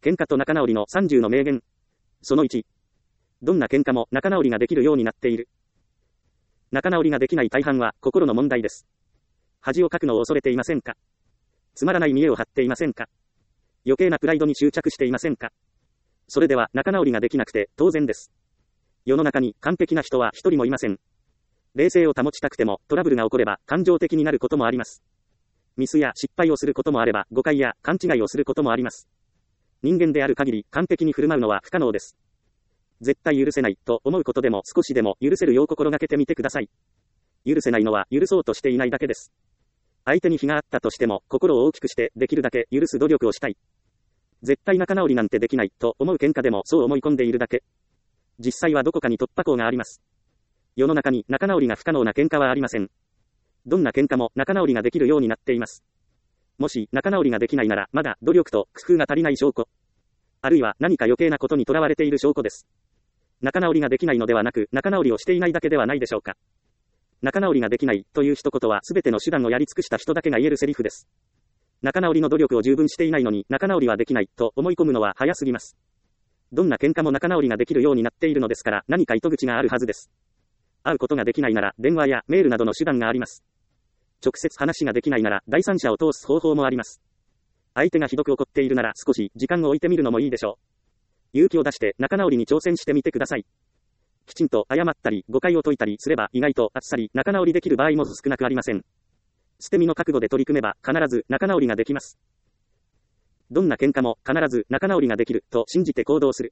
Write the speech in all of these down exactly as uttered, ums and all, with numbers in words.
喧嘩と仲直りのさんじゅうの名言。そのいち。どんな喧嘩も仲直りができるようになっている。仲直りができない大半は心の問題です。恥をかくのを恐れていませんか？つまらない見栄を張っていませんか？余計なプライドに執着していませんか？それでは仲直りができなくて当然です。世の中に完璧な人は一人もいません。冷静を保ちたくてもトラブルが起これば感情的になることもあります。ミスや失敗をすることもあれば誤解や勘違いをすることもあります。人間である限り完璧に振る舞うのは不可能です。絶対許せないと思うことでも少しでも許せるよう心がけてみてください。許せないのは許そうとしていないだけです。相手に非があったとしても心を大きくしてできるだけ許す努力をしたい。絶対仲直りなんてできないと思う喧嘩でもそう思い込んでいるだけ。実際はどこかに突破口があります。世の中に仲直りが不可能な喧嘩はありません。どんな喧嘩も仲直りができるようになっています。もし仲直りができないならまだ努力と工夫が足りない証拠。あるいは何か余計なことにとらわれている証拠です。仲直りができないのではなく仲直りをしていないだけではないでしょうか。仲直りができないという一言は全ての手段をやり尽くした人だけが言えるセリフです。仲直りの努力を十分していないのに仲直りはできないと思い込むのは早すぎます。どんな喧嘩も仲直りができるようになっているのですから何か糸口があるはずです。会うことができないなら電話やメールなどの手段があります。直接話ができないなら第三者を通す方法もあります。相手がひどく怒っているなら少し時間を置いてみるのもいいでしょう。勇気を出して仲直りに挑戦してみてください。きちんと謝ったり誤解を解いたりすれば意外とあっさり仲直りできる場合も少なくありません。捨て身の覚悟で取り組めば必ず仲直りができます。どんな喧嘩も必ず仲直りができると信じて行動する。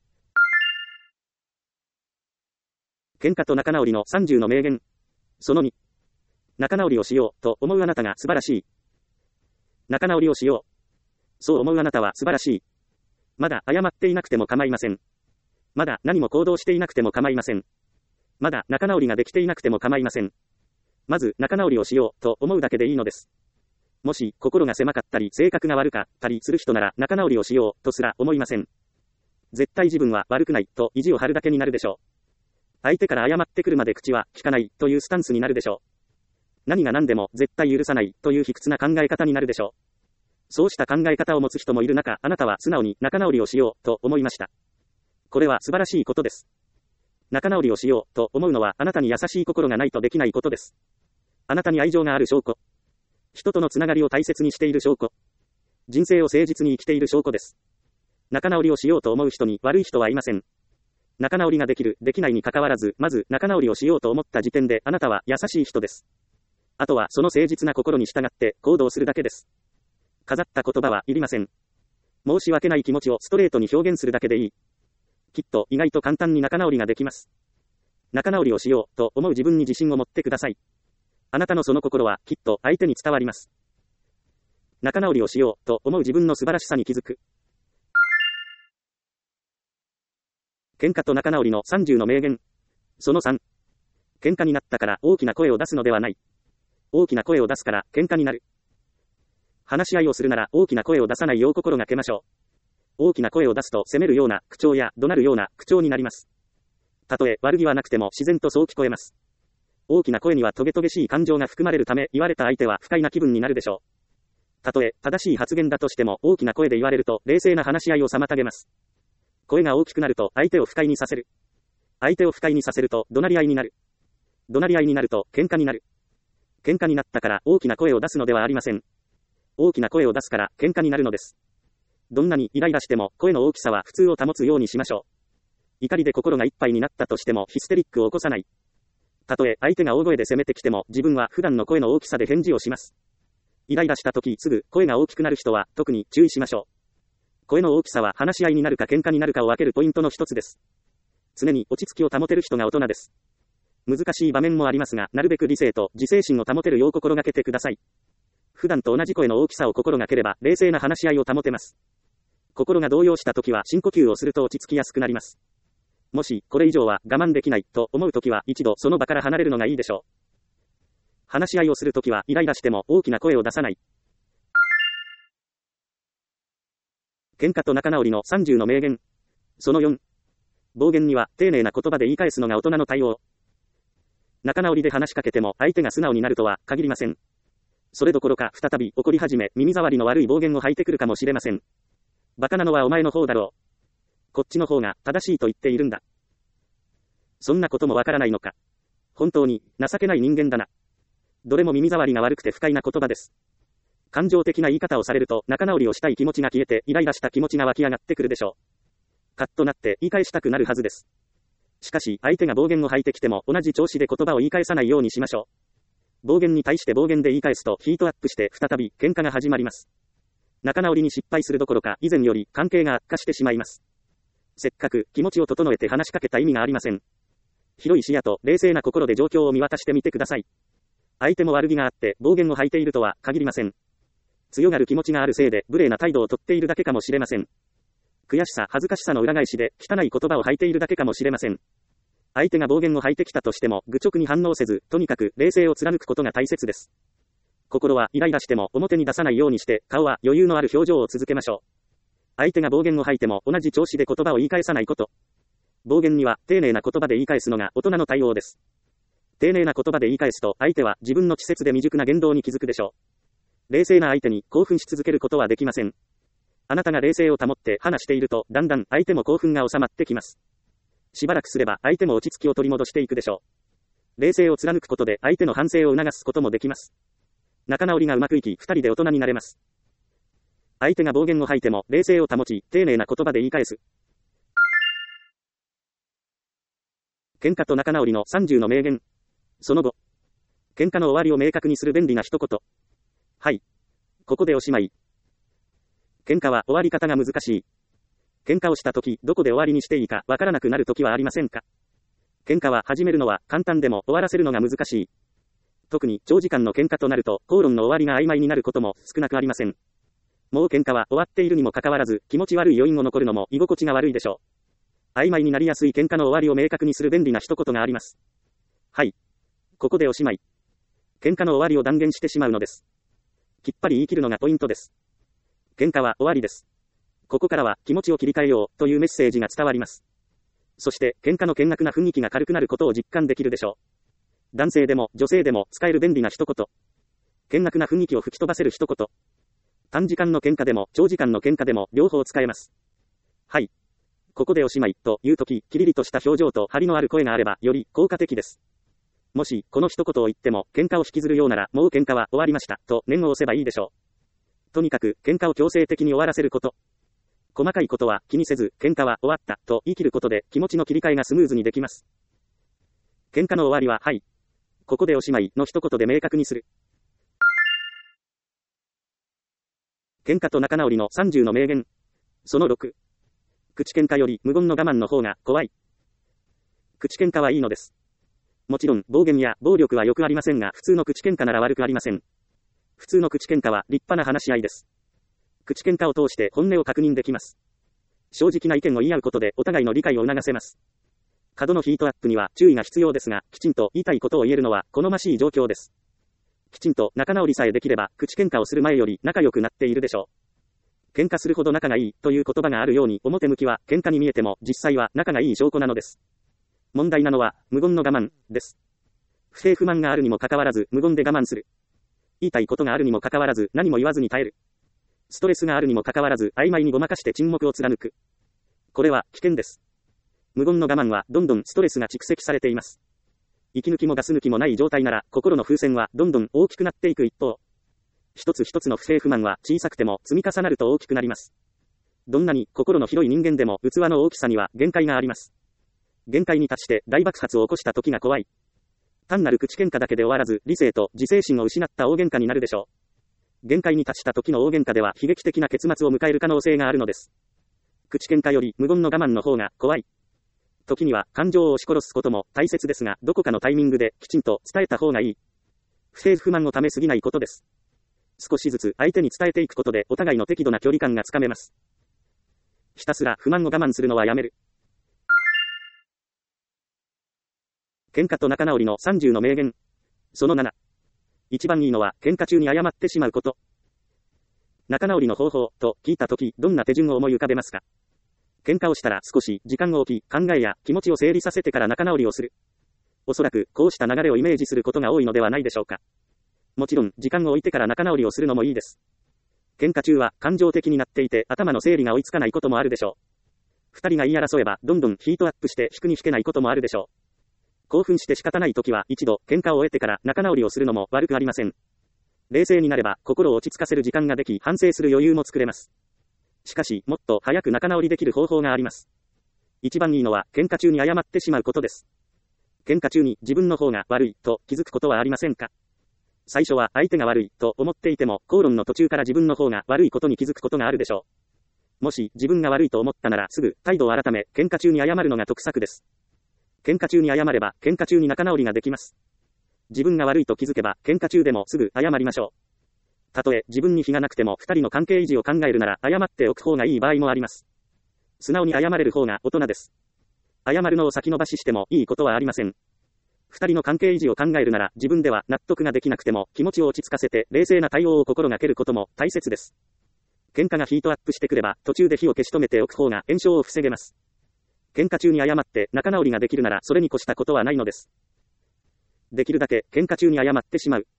喧嘩と仲直りのさんじゅうの名言。そのに。仲直りをしようと思うあなたが素晴らしい。仲直りをしよう。そう思うあなたは素晴らしい。まだ謝っていなくても構いません。まだ何も行動していなくても構いません。まだ仲直りができていなくても構いません。まず仲直りをしようと思うだけでいいのです。もし心が狭かったり性格が悪かったりする人なら仲直りをしようとすら思いません。絶対自分は悪くないと意地を張るだけになるでしょう。相手から謝ってくるまで口は聞かないというスタンスになるでしょう。何が何でも絶対許さないという卑屈な考え方になるでしょう。そうした考え方を持つ人もいる中、あなたは素直に仲直りをしようと思いました。これは素晴らしいことです。仲直りをしようと思うのはあなたに優しい心がないとできないことです。あなたに愛情がある証拠。人とのつながりを大切にしている証拠。人生を誠実に生きている証拠です。仲直りをしようと思う人に悪い人はいません。仲直りができる、できないに関わらず、まず仲直りをしようと思った時点であなたは優しい人です。あとはその誠実な心に従って行動するだけです。飾った言葉はいりません。申し訳ない気持ちをストレートに表現するだけでいい。きっと意外と簡単に仲直りができます。仲直りをしようと思う自分に自信を持ってください。あなたのその心はきっと相手に伝わります。仲直りをしようと思う自分の素晴らしさに気づく。喧嘩と仲直りのさんじゅうの名言。そのさん。喧嘩になったから大きな声を出すのではない。大きな声を出すから喧嘩になる。話し合いをするなら大きな声を出さないよう心がけましょう。大きな声を出すと責めるような口調や怒鳴るような口調になります。たとえ悪気はなくても自然とそう聞こえます。大きな声にはトゲトゲしい感情が含まれるため言われた相手は不快な気分になるでしょう。たとえ正しい発言だとしても大きな声で言われると冷静な話し合いを妨げます。声が大きくなると相手を不快にさせる。相手を不快にさせると怒鳴り合いになる。怒鳴り合いになると喧嘩になる。喧嘩になったから大きな声を出すのではありません。大きな声を出すから喧嘩になるのです。どんなにイライラしても声の大きさは普通を保つようにしましょう。怒りで心がいっぱいになったとしてもヒステリックを起こさない。たとえ相手が大声で責めてきても自分は普段の声の大きさで返事をします。イライラした時すぐ声が大きくなる人は特に注意しましょう。声の大きさは話し合いになるか喧嘩になるかを分けるポイントの一つです。常に落ち着きを保てる人が大人です。難しい場面もありますが、なるべく理性と自制心を保てるよう心がけてください。普段と同じ声の大きさを心がければ、冷静な話し合いを保てます。心が動揺した時は深呼吸をすると落ち着きやすくなります。もし、これ以上は我慢できないと思う時は、一度その場から離れるのがいいでしょう。話し合いをする時は、イライラしても大きな声を出さない。喧嘩と仲直りのさんじゅうの名言。そのよん。暴言には丁寧な言葉で言い返すのが大人の対応。仲直りで話しかけても相手が素直になるとは限りません。それどころか再び怒り始め耳障りの悪い暴言を吐いてくるかもしれません。 バカなのはお前の方だろう。こっちの方が正しいと言っているんだ。そんなこともわからないのか。本当に情けない人間だな。どれも耳障りが悪くて不快な言葉です。感情的な言い方をされると仲直りをしたい気持ちが消えてイライラした気持ちが湧き上がってくるでしょう。カッとなって言い返したくなるはずです。しかし相手が暴言を吐いてきても同じ調子で言葉を言い返さないようにしましょう。暴言に対して暴言で言い返すとヒートアップして再び喧嘩が始まります。仲直りに失敗するどころか以前より関係が悪化してしまいます。せっかく気持ちを整えて話しかけた意味がありません。広い視野と冷静な心で状況を見渡してみてください。相手も悪気があって暴言を吐いているとは限りません。強がる気持ちがあるせいで無礼な態度をとっているだけかもしれません。悔しさ、恥ずかしさの裏返しで汚い言葉を吐いているだけかもしれません。相手が暴言を吐いてきたとしても愚直に反応せず、とにかく冷静を貫くことが大切です。心はイライラしても表に出さないようにして、顔は余裕のある表情を続けましょう。相手が暴言を吐いても同じ調子で言葉を言い返さないこと。暴言には丁寧な言葉で言い返すのが大人の対応です。丁寧な言葉で言い返すと相手は自分の稚拙で未熟な言動に気づくでしょう。冷静な相手に興奮し続けることはできません。あなたが冷静を保って話しているとだんだん相手も興奮が収まってきます。しばらくすれば相手も落ち着きを取り戻していくでしょう。冷静を貫くことで相手の反省を促すこともできます。仲直りがうまくいき、二人で大人になれます。相手が暴言を吐いても冷静を保ち、丁寧な言葉で言い返す。喧嘩と仲直りのさんじゅうの名言。その後、喧嘩の終わりを明確にする便利な一言。はい。ここでおしまい。喧嘩は終わり方が難しい。喧嘩をしたとき、どこで終わりにしていいかわからなくなるときはありませんか。喧嘩は始めるのは簡単でも終わらせるのが難しい。特に長時間の喧嘩となると、口論の終わりが曖昧になることも少なくありません。もう喧嘩は終わっているにもかかわらず、気持ち悪い余韻を残るのも居心地が悪いでしょう。曖昧になりやすい喧嘩の終わりを明確にする便利な一言があります。はい。ここでおしまい。喧嘩の終わりを断言してしまうのです。きっぱり言い切るのがポイントです。喧嘩は終わりです。ここからは気持ちを切り替えようというメッセージが伝わります。そして喧嘩の険悪な雰囲気が軽くなることを実感できるでしょう。男性でも女性でも使える便利な一言。険悪な雰囲気を吹き飛ばせる一言。短時間の喧嘩でも長時間の喧嘩でも両方使えます。はい。ここでおしまいというとき、キリリとした表情と張りのある声があればより効果的です。もしこの一言を言っても喧嘩を引きずるようならもう喧嘩は終わりましたと念を押せばいいでしょう。とにかく喧嘩を強制的に終わらせること。細かいことは気にせず喧嘩は終わったと言い切ることで気持ちの切り替えがスムーズにできます。喧嘩の終わりははい。ここでおしまいの一言で明確にする。喧嘩と仲直りのさんじゅうの名言。そのろく。口喧嘩より無言の我慢の方が怖い。口喧嘩はいいのです。もちろん暴言や暴力はよくありませんが普通の口喧嘩なら悪くありません。普通の口喧嘩は立派な話し合いです。口喧嘩を通して本音を確認できます。正直な意見を言い合うことでお互いの理解を促せます。過度のヒートアップには注意が必要ですが、きちんと言いたいことを言えるのは好ましい状況です。きちんと仲直りさえできれば、口喧嘩をする前より仲良くなっているでしょう。喧嘩するほど仲がいいという言葉があるように、表向きは喧嘩に見えても実際は仲がいい証拠なのです。問題なのは無言の我慢です。不平不満があるにもかかわらず無言で我慢する。言いたいことがあるにもかかわらず何も言わずに耐える。ストレスがあるにもかかわらず曖昧にごまかして沈黙を貫く。これは危険です。無言の我慢はどんどんストレスが蓄積されています。息抜きもガス抜きもない状態なら心の風船はどんどん大きくなっていく一方。一つ一つの不平不満は小さくても積み重なると大きくなります。どんなに心の広い人間でも器の大きさには限界があります。限界に達して大爆発を起こした時が怖い。単なる口喧嘩だけで終わらず理性と自制心を失った大喧嘩になるでしょう。限界に達した時の大喧嘩では悲劇的な結末を迎える可能性があるのです。口喧嘩より無言の我慢の方が怖い。時には感情を押し殺すことも大切ですが、どこかのタイミングできちんと伝えた方がいい。不平不満をためすぎないことです。少しずつ相手に伝えていくことでお互いの適度な距離感がつかめます。ひたすら不満を我慢するのはやめる。喧嘩と仲直りのさんじゅうの名言。そのなな。一番いいのは喧嘩中に謝ってしまうこと。仲直りの方法と聞いたとき、どんな手順を思い浮かべますか？喧嘩をしたら少し時間を置き、考えや気持ちを整理させてから仲直りをする。おそらくこうした流れをイメージすることが多いのではないでしょうか。もちろん時間を置いてから仲直りをするのもいいです。 喧嘩中は感情的になっていて頭の整理が追いつかないこともあるでしょう。二人が言い争えばどんどんヒートアップして引くに引けないこともあるでしょう。興奮して仕方ないときは一度喧嘩を終えてから仲直りをするのも悪くありません。冷静になれば心を落ち着かせる時間ができ反省する余裕も作れます。しかしもっと早く仲直りできる方法があります。一番いいのは喧嘩中に謝ってしまうことです。喧嘩中に自分の方が悪いと気づくことはありませんか？最初は相手が悪いと思っていても口論の途中から自分の方が悪いことに気づくことがあるでしょう。もし自分が悪いと思ったならすぐ態度を改め喧嘩中に謝るのが得策です。喧嘩中に謝れば喧嘩中に仲直りができます。自分が悪いと気づけば喧嘩中でもすぐ謝りましょう。たとえ自分に非がなくても二人の関係維持を考えるなら謝っておく方がいい場合もあります。素直に謝れる方が大人です。謝るのを先延ばししてもいいことはありません。二人の関係維持を考えるなら自分では納得ができなくても気持ちを落ち着かせて冷静な対応を心がけることも大切です。喧嘩がヒートアップしてくれば途中で火を消し止めておく方が炎症を防げます。喧嘩中に謝って仲直りができるならそれに越したことはないのです。できるだけ喧嘩中に謝ってしまう。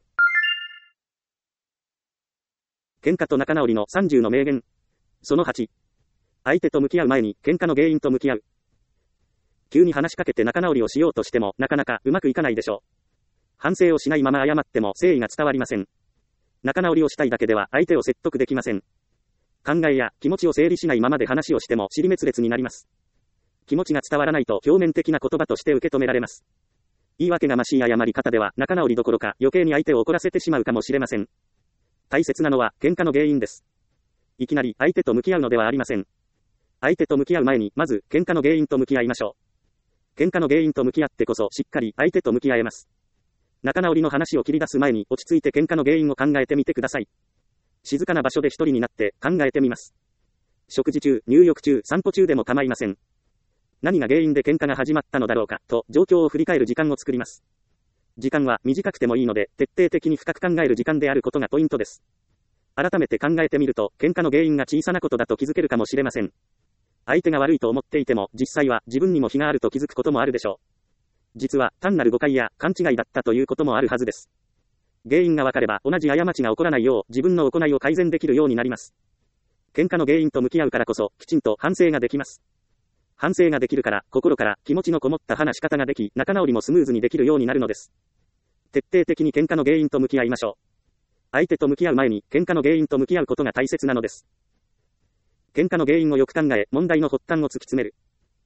喧嘩と仲直りのさんじゅうの名言。そのはち。相手と向き合う前に喧嘩の原因と向き合う。急に話しかけて仲直りをしようとしてもなかなかうまくいかないでしょう。反省をしないまま謝っても誠意が伝わりません。仲直りをしたいだけでは相手を説得できません。考えや気持ちを整理しないままで話をしても尻滅裂になります。気持ちが伝わらないと表面的な言葉として受け止められます。言い訳がましい謝り方では仲直りどころか余計に相手を怒らせてしまうかもしれません。大切なのは喧嘩の原因です。いきなり相手と向き合うのではありません。相手と向き合う前にまず喧嘩の原因と向き合いましょう。喧嘩の原因と向き合ってこそしっかり相手と向き合えます。仲直りの話を切り出す前に落ち着いて喧嘩の原因を考えてみてください。静かな場所で一人になって考えてみます。食事中、入浴中、散歩中でも構いません。何が原因で喧嘩が始まったのだろうかと状況を振り返る時間を作ります。時間は短くてもいいので徹底的に深く考える時間であることがポイントです。改めて考えてみると喧嘩の原因が小さなことだと気づけるかもしれません。相手が悪いと思っていても実際は自分にも非があると気づくこともあるでしょう。実は単なる誤解や勘違いだったということもあるはずです。原因が分かれば同じ過ちが起こらないよう自分の行いを改善できるようになります。喧嘩の原因と向き合うからこそきちんと反省ができます。反省ができるから心から気持ちのこもった話し方ができ仲直りもスムーズにできるようになるのです。徹底的に喧嘩の原因と向き合いましょう。相手と向き合う前に喧嘩の原因と向き合うことが大切なのです。喧嘩の原因をよく考え問題の発端を突き詰める。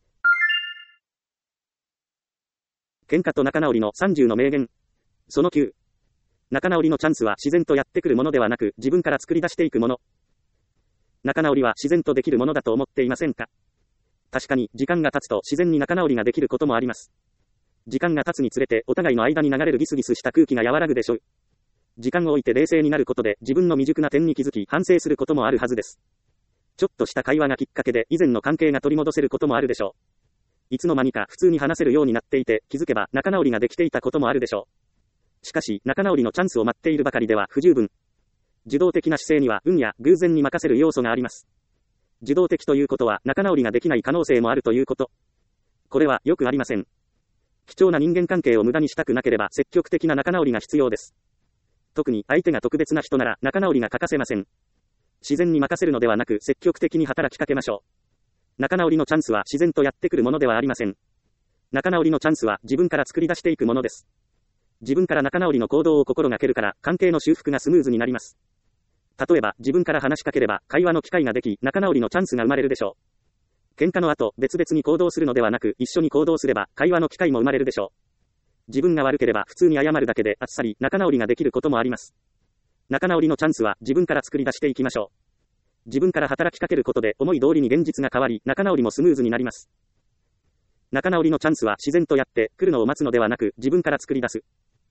喧嘩と仲直りのさんじゅうの名言。そのきゅう。仲直りのチャンスは自然とやってくるものではなく自分から作り出していくもの。仲直りは自然とできるものだと思っていませんか？確かに時間が経つと自然に仲直りができることもあります。時間が経つにつれてお互いの間に流れるギスギスした空気が和らぐでしょう。時間を置いて冷静になることで自分の未熟な点に気づき反省することもあるはずです。ちょっとした会話がきっかけで以前の関係が取り戻せることもあるでしょう。いつの間にか普通に話せるようになっていて気づけば仲直りができていたこともあるでしょう。しかし仲直りのチャンスを待っているばかりでは不十分。受動的な姿勢には運や偶然に任せる要素があります。受動的ということは仲直りができない可能性もあるということ。これはよくありません。貴重な人間関係を無駄にしたくなければ積極的な仲直りが必要です。特に相手が特別な人なら仲直りが欠かせません。自然に任せるのではなく積極的に働きかけましょう。仲直りのチャンスは自然とやってくるものではありません。仲直りのチャンスは自分から作り出していくものです。自分から仲直りの行動を心がけるから関係の修復がスムーズになります。例えば自分から話しかければ会話の機会ができ仲直りのチャンスが生まれるでしょう。喧嘩の後別々に行動するのではなく一緒に行動すれば会話の機会も生まれるでしょう。自分が悪ければ普通に謝るだけであっさり仲直りができることもあります。仲直りのチャンスは自分から作り出していきましょう。自分から働きかけることで思い通りに現実が変わり仲直りもスムーズになります。仲直りのチャンスは自然とやって来るのを待つのではなく自分から作り出す。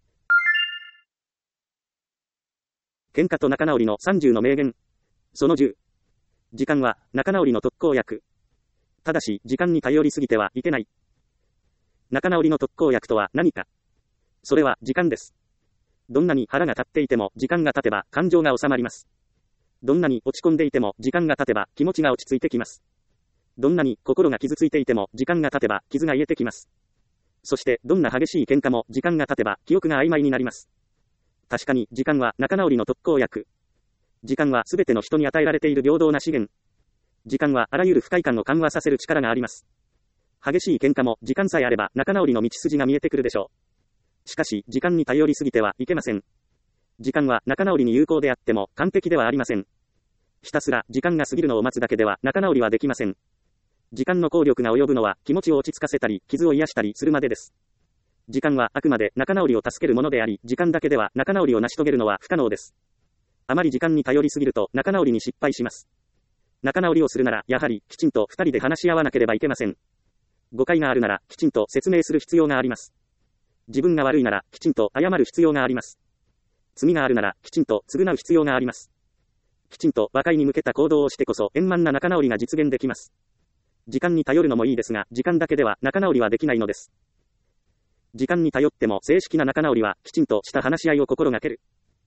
喧嘩と仲直りのさんじゅうの名言。そのじゅう。時間は仲直りの特効薬。ただし時間に頼りすぎてはいけない。仲直りの特効薬とは何か。それは時間です。どんなに腹が立っていても時間が経てば感情が収まります。どんなに落ち込んでいても時間が経てば気持ちが落ち着いてきます。どんなに心が傷ついていても時間が経てば傷が癒えてきます。そしてどんな激しい喧嘩も時間が経てば記憶が曖昧になります。確かに時間は仲直りの特効薬。 時間はすべての人に与えられている平等な資源。時間はあらゆる不快感を緩和させる力があります。激しい喧嘩も時間さえあれば仲直りの道筋が見えてくるでしょう。しかし、時間に頼りすぎてはいけません。時間は仲直りに有効であっても完璧ではありません。ひたすら時間が過ぎるのを待つだけでは仲直りはできません。時間の効力が及ぶのは気持ちを落ち着かせたり傷を癒したりするまでです。時間はあくまで仲直りを助けるものであり、時間だけでは仲直りを成し遂げるのは不可能です。あまり時間に頼りすぎると仲直りに失敗します。仲直りをするならやはりきちんと二人で話し合わなければいけません。誤解があるならきちんと説明する必要があります。自分が悪いならきちんと謝る必要があります。罪があるならきちんと償う必要があります。きちんと和解に向けた行動をしてこそ円満な仲直りが実現できます。時間に頼るのもいいですが、時間だけでは仲直りはできないのです。時間に頼っても正式な仲直りはきちんとした話し合いを心がける。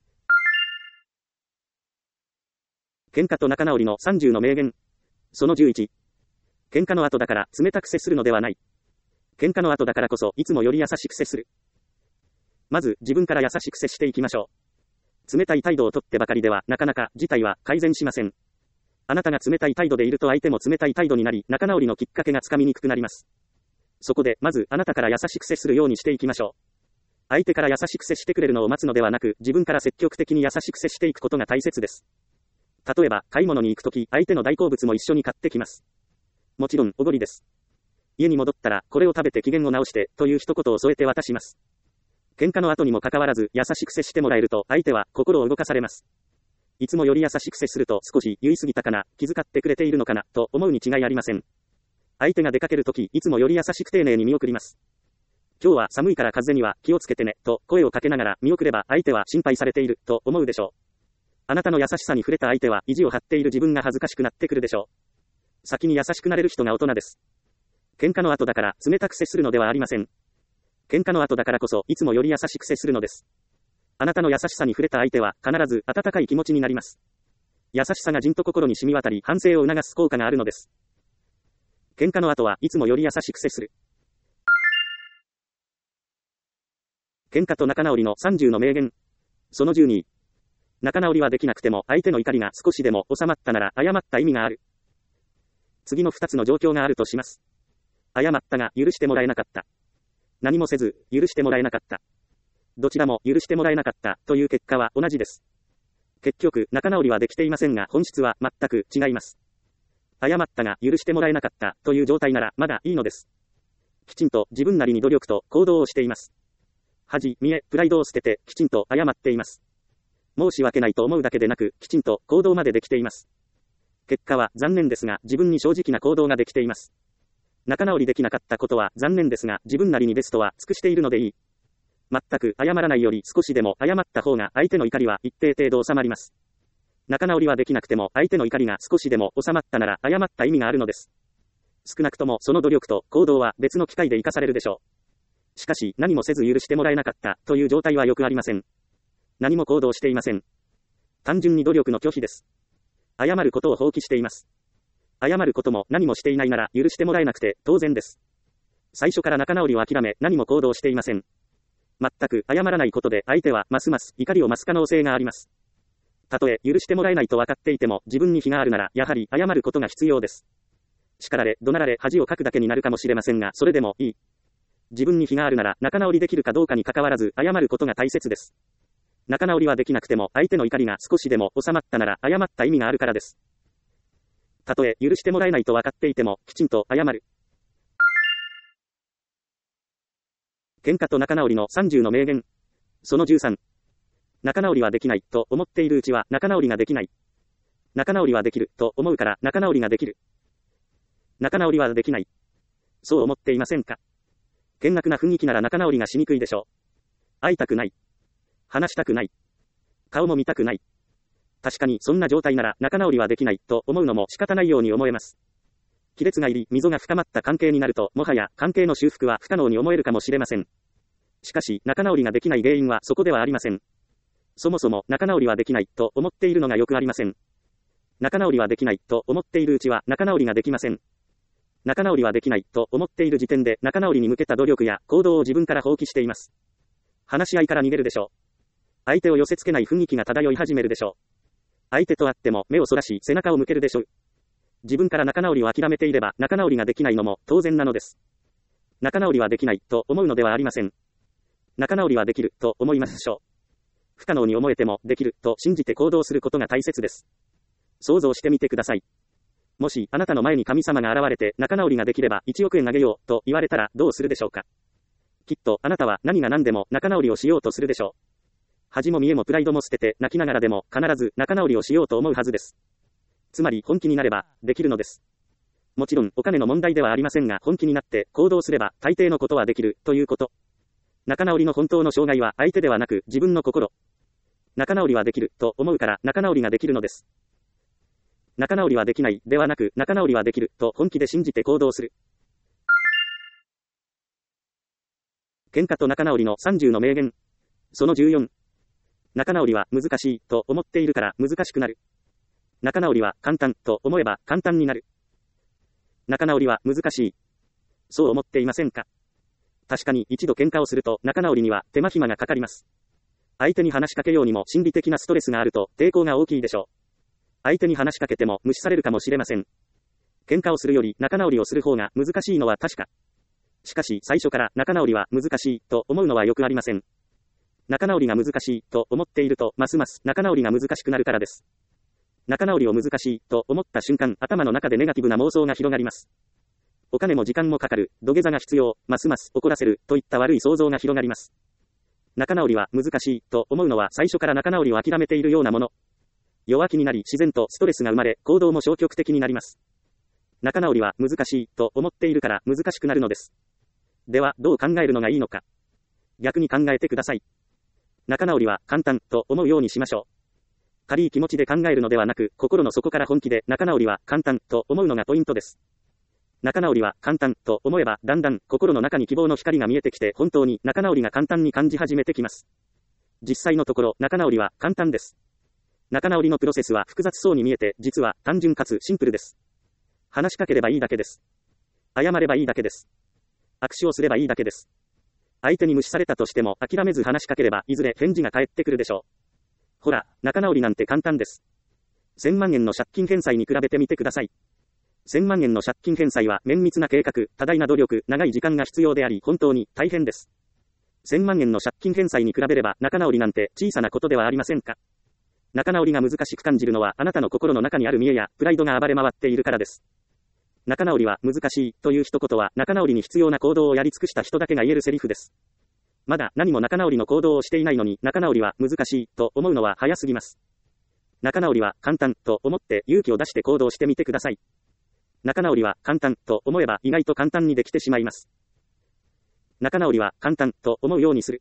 喧嘩と仲直りのさんじゅうの名言。そのじゅういち。喧嘩の後だから冷たく接するのではない。喧嘩の後だからこそいつもより優しく接する。まず自分から優しく接していきましょう。冷たい態度をとってばかりではなかなか事態は改善しません。あなたが冷たい態度でいると相手も冷たい態度になり、仲直りのきっかけがつかみにくくなります。そこでまずあなたから優しく接するようにしていきましょう。相手から優しく接してくれるのを待つのではなく、自分から積極的に優しく接していくことが大切です。例えば買い物に行くとき、相手の大好物も一緒に買ってきます。もちろんおごりです。家に戻ったらこれを食べて機嫌を直してという一言を添えて渡します。喧嘩の後にもかかわらず優しく接してもらえると相手は心を動かされます。いつもより優しく接すると少し言い過ぎたかな、気遣ってくれているのかなと思うに違いありません。相手が出かけるとき、いつもより優しく丁寧に見送ります。今日は寒いから風には気をつけてねと声をかけながら見送れば相手は心配されていると思うでしょう。あなたの優しさに触れた相手は意地を張っている自分が恥ずかしくなってくるでしょう。先に優しくなれる人が大人です。喧嘩の後だから冷たく接するのではありません。喧嘩の後だからこそいつもより優しく接するのです。あなたの優しさに触れた相手は必ず温かい気持ちになります。優しさがじんと心に染み渡り反省を促す効果があるのです。喧嘩の後はいつもより優しく接する。喧嘩と仲直りのさんじゅうの名言。そのじゅうに。仲直りはできなくても相手の怒りが少しでも収まったなら謝った意味がある。次のふたつの状況があるとします。謝ったが許してもらえなかった。何もせず許してもらえなかった。どちらも許してもらえなかったという結果は同じです。結局仲直りはできていませんが本質は全く違います。謝ったが許してもらえなかったという状態ならまだいいのです。きちんと自分なりに努力と行動をしています。恥、見栄、プライドを捨ててきちんと謝っています。申し訳ないと思うだけでなくきちんと行動までできています。結果は残念ですが自分に正直な行動ができています。仲直りできなかったことは残念ですが自分なりにベストは尽くしているのでいい。全く謝らないより少しでも謝った方が相手の怒りは一定程度収まります。仲直りはできなくても相手の怒りが少しでも収まったなら謝った意味があるのです。少なくともその努力と行動は別の機会で生かされるでしょう。しかし何もせず許してもらえなかったという状態はよくありません。何も行動していません。単純に努力の拒否です。謝ることを放棄しています。謝ることも何もしていないなら許してもらえなくて当然です。最初から仲直りを諦め何も行動していません。全く謝らないことで相手はますます怒りを増す可能性があります。たとえ許してもらえないと分かっていても自分に非があるならやはり謝ることが必要です。叱られ怒鳴られ恥をかくだけになるかもしれませんがそれでもいい。自分に非があるなら仲直りできるかどうかに関わらず謝ることが大切です。仲直りはできなくても相手の怒りが少しでも収まったなら謝った意味があるからです。たとえ許してもらえないと分かっていてもきちんと謝る。喧嘩と仲直りのさんじゅうの名言。そのじゅうさん。仲直りはできないと思っているうちは仲直りができない。仲直りはできると思うから仲直りができる。仲直りはできない。そう思っていませんか？険悪な雰囲気なら仲直りがしにくいでしょう。会いたくない。話したくない。顔も見たくない。確かにそんな状態なら仲直りはできないと思うのも仕方ないように思えます。亀裂が入り溝が深まった関係になるともはや関係の修復は不可能に思えるかもしれません。しかし仲直りができない原因はそこではありません。そもそも仲直りはできないと思っているのがよくありません。仲直りはできないと思っているうちは仲直りができません。仲直りはできないと思っている時点で仲直りに向けた努力や行動を自分から放棄しています。話し合いから逃げるでしょう。相手を寄せ付けない雰囲気が漂い始めるでしょう。 相手と会っても目をそらし背中を向けるでしょう。自分から仲直りを諦めていれば仲直りができないのも当然なのです。仲直りはできないと思うのではありません。仲直りはできると思いましょう。不可能に思えてもできると信じて行動することが大切です。想像してみてください。もしあなたの前に神様が現れて仲直りができればいちおくえんあげようと言われたらどうするでしょうか。きっとあなたは何が何でも仲直りをしようとするでしょう。恥も見栄もプライドも捨てて泣きながらでも必ず仲直りをしようと思うはずです。つまり本気になればできるのです。もちろんお金の問題ではありませんが、本気になって行動すれば大抵のことはできるということ。仲直りの本当の障害は相手ではなく自分の心。仲直りはできると思うから仲直りができるのです。仲直りはできないではなく仲直りはできると本気で信じて行動する。喧嘩と仲直りのさんじゅうの名言。そのじゅうよん。仲直りは難しいと思っているから難しくなる。仲直りは簡単と思えば簡単になる。仲直りは難しい。そう思っていませんか？確かに一度喧嘩をすると仲直りには手間暇がかかります。相手に話しかけようにも心理的なストレスがあると抵抗が大きいでしょう。相手に話しかけても無視されるかもしれません。喧嘩をするより仲直りをする方が難しいのは確か。しかし最初から仲直りは難しいと思うのはよくありません。仲直りが難しいと思っているとますます仲直りが難しくなるからです。仲直りを難しいと思った瞬間、頭の中でネガティブな妄想が広がります。お金も時間もかかる、土下座が必要、ますます怒らせるといった悪い想像が広がります。仲直りは難しいと思うのは最初から仲直りを諦めているようなもの。弱気になり自然とストレスが生まれ、行動も消極的になります。仲直りは難しいと思っているから難しくなるのです。ではどう考えるのがいいのか。逆に考えてください。仲直りは簡単と思うようにしましょう。軽い気持ちで考えるのではなく、心の底から本気で仲直りは簡単と思うのがポイントです。仲直りは簡単と思えば、だんだん心の中に希望の光が見えてきて、本当に仲直りが簡単に感じ始めてきます。実際のところ、仲直りは簡単です。仲直りのプロセスは複雑そうに見えて、実は単純かつシンプルです。話しかければいいだけです。謝ればいいだけです。握手をすればいいだけです。相手に無視されたとしても諦めず話しかければいずれ返事が返ってくるでしょう。ほら、仲直りなんて簡単です。せんまんえんの借金返済に比べてみてください。せんまんえんの借金返済は綿密な計画、多大な努力、長い時間が必要であり本当に大変です。せんまんえんの借金返済に比べれば仲直りなんて小さなことではありませんか。仲直りが難しく感じるのはあなたの心の中にある見栄やプライドが暴れ回っているからです。仲直りは難しいという一言は仲直りに必要な行動をやり尽くした人だけが言えるセリフです。まだ何も仲直りの行動をしていないのに仲直りは難しいと思うのは早すぎます。仲直りは簡単と思って勇気を出して行動してみてください。仲直りは簡単と思えば意外と簡単にできてしまいます。仲直りは簡単と思うようにする。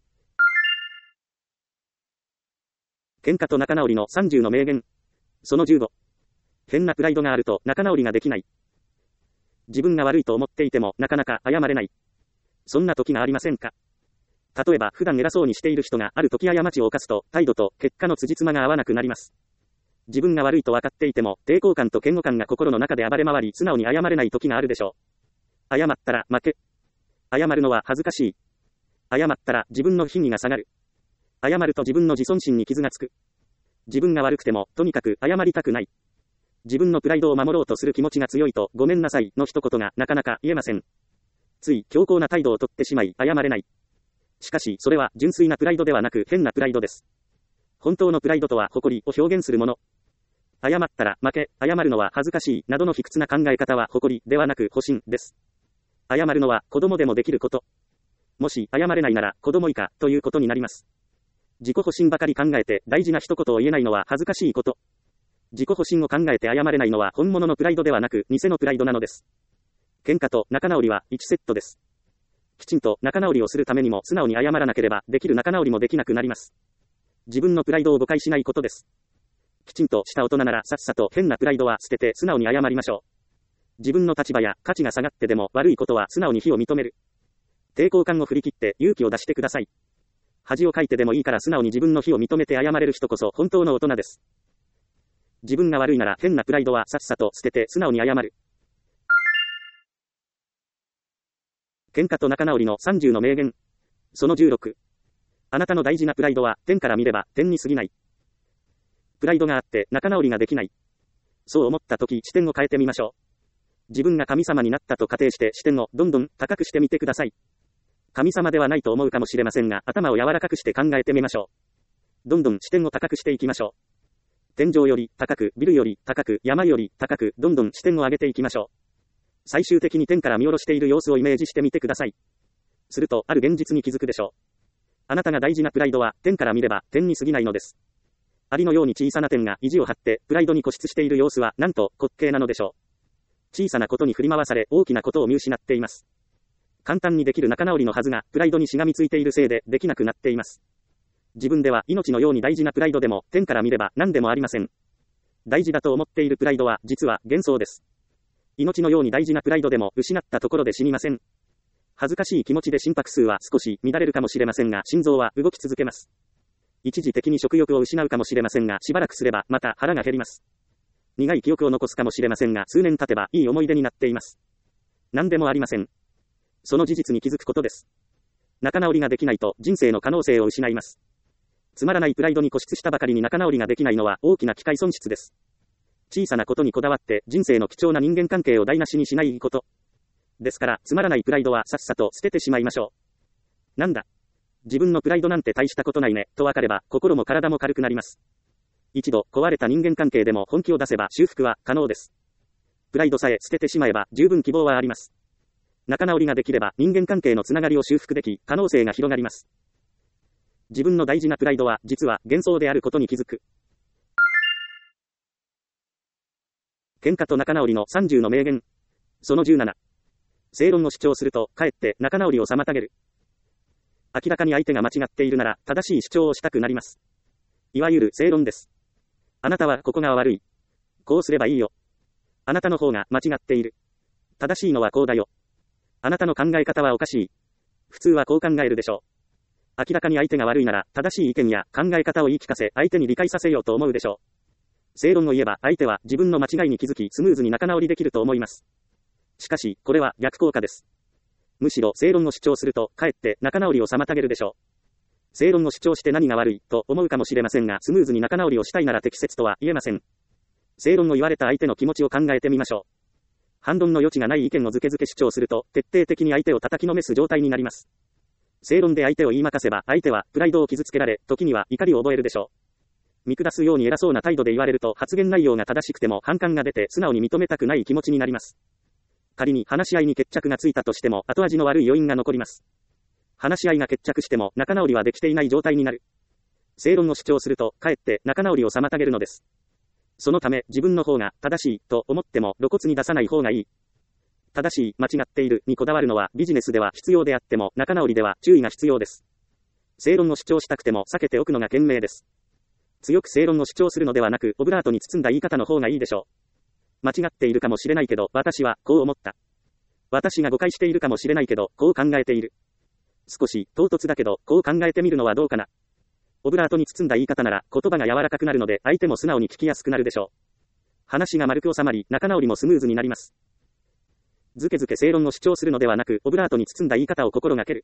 喧嘩と仲直りのさんじゅうの名言。そのじゅうご。変なプライドがあると仲直りができない。自分が悪いと思っていてもなかなか謝れない。そんな時がありませんか。例えば普段偉そうにしている人がある時過ちを犯すと態度と結果の辻褄が合わなくなります。自分が悪いと分かっていても抵抗感と嫌悪感が心の中で暴れ回り素直に謝れない時があるでしょう。謝ったら負け。謝るのは恥ずかしい。謝ったら自分の品位が下がる。謝ると自分の自尊心に傷がつく。自分が悪くてもとにかく謝りたくない。自分のプライドを守ろうとする気持ちが強いとごめんなさいの一言がなかなか言えません。つい強硬な態度をとってしまい謝れない。しかしそれは純粋なプライドではなく変なプライドです。本当のプライドとは誇りを表現するもの。謝ったら負け、謝るのは恥ずかしいなどの卑屈な考え方は誇りではなく保身です。謝るのは子供でもできること。もし謝れないなら子供以下ということになります。自己保身ばかり考えて大事な一言を言えないのは恥ずかしいこと。自己保身を考えて謝れないのは本物のプライドではなく偽のプライドなのです。喧嘩と仲直りはいちセットです。きちんと仲直りをするためにも素直に謝らなければできる仲直りもできなくなります。自分のプライドを誤解しないことです。きちんとした大人ならさっさと変なプライドは捨てて素直に謝りましょう。自分の立場や価値が下がってでも悪いことは素直に非を認める。抵抗感を振り切って勇気を出してください。恥をかいてでもいいから素直に自分の非を認めて謝れる人こそ本当の大人です。自分が悪いなら変なプライドはさっさと捨てて素直に謝る。喧嘩と仲直りのさんじゅうの名言。そのじゅうろく。あなたの大事なプライドは天から見れば天に過ぎない。 プライドがあって仲直りができない。そう思ったとき視点を変えてみましょう。自分が神様になったと仮定して視点をどんどん高くしてみてください。神様ではないと思うかもしれませんが、頭を柔らかくして考えてみましょう。どんどん視点を高くしていきましょう。天井より高く、ビルより高く、山より高く、どんどん視点を上げていきましょう。最終的に天から見下ろしている様子をイメージしてみてください。すると、ある現実に気づくでしょう。あなたが大事なプライドは、天から見れば、天に過ぎないのです。アリのように小さな天が意地を張って、プライドに固執している様子は、なんと、滑稽なのでしょう。小さなことに振り回され、大きなことを見失っています。簡単にできる仲直りのはずが、プライドにしがみついているせいで、できなくなっています。自分では、命のように大事なプライドでも、天から見れば、何でもありません。大事だと思っているプライドは、実は、幻想です。命のように大事なプライドでも、失ったところで死にません。恥ずかしい気持ちで心拍数は少し乱れるかもしれませんが、心臓は動き続けます。一時的に食欲を失うかもしれませんが、しばらくすれば、また腹が減ります。苦い記憶を残すかもしれませんが、数年経てば、いい思い出になっています。何でもありません。その事実に気づくことです。仲直りができないと、人生の可能性を失います。つまらないプライドに固執したばかりに仲直りができないのは、大きな機会損失です。小さなことにこだわって、人生の貴重な人間関係を台無しにしないこと。ですから、つまらないプライドはさっさと捨ててしまいましょう。なんだ。自分のプライドなんて大したことないね、とわかれば、心も体も軽くなります。一度、壊れた人間関係でも本気を出せば修復は可能です。プライドさえ捨ててしまえば、十分希望はあります。仲直りができれば、人間関係のつながりを修復でき、可能性が広がります。自分の大事なプライドは、実は幻想であることに気づく。喧嘩と仲直りのさんじゅうの名言。そのじゅうなな。正論を主張すると、かえって仲直りを妨げる。明らかに相手が間違っているなら、正しい主張をしたくなります。いわゆる正論です。あなたはここが悪い。こうすればいいよ。あなたの方が間違っている。正しいのはこうだよ。あなたの考え方はおかしい。普通はこう考えるでしょう。明らかに相手が悪いなら、正しい意見や考え方を言い聞かせ、相手に理解させようと思うでしょう。正論を言えば、相手は自分の間違いに気づき、スムーズに仲直りできると思います。しかし、これは逆効果です。むしろ正論を主張すると、かえって仲直りを妨げるでしょう。正論を主張して何が悪いと思うかもしれませんが、スムーズに仲直りをしたいなら適切とは言えません。正論を言われた相手の気持ちを考えてみましょう。反論の余地がない意見をずけずけ主張すると、徹底的に相手を叩きのめす状態になります。正論で相手を言い負かせば、相手はプライドを傷つけられ、時には怒りを覚えるでしょう。見下すように偉そうな態度で言われると、発言内容が正しくても反感が出て素直に認めたくない気持ちになります。仮に話し合いに決着がついたとしても、後味の悪い余韻が残ります。話し合いが決着しても、仲直りはできていない状態になる。正論を主張すると、かえって仲直りを妨げるのです。そのため、自分の方が正しいと思っても露骨に出さない方がいい。正しい、間違っているにこだわるのはビジネスでは必要であっても、仲直りでは注意が必要です。正論を主張したくても避けておくのが賢明です。強く正論を主張するのではなく、オブラートに包んだ言い方の方がいいでしょう。間違っているかもしれないけど、私はこう思った。私が誤解しているかもしれないけど、こう考えている。少し唐突だけど、こう考えてみるのはどうかな。オブラートに包んだ言い方なら、言葉が柔らかくなるので、相手も素直に聞きやすくなるでしょう。話が丸く収まり、仲直りもスムーズになります。ずけずけ正論を主張するのではなく、オブラートに包んだ言い方を心がける。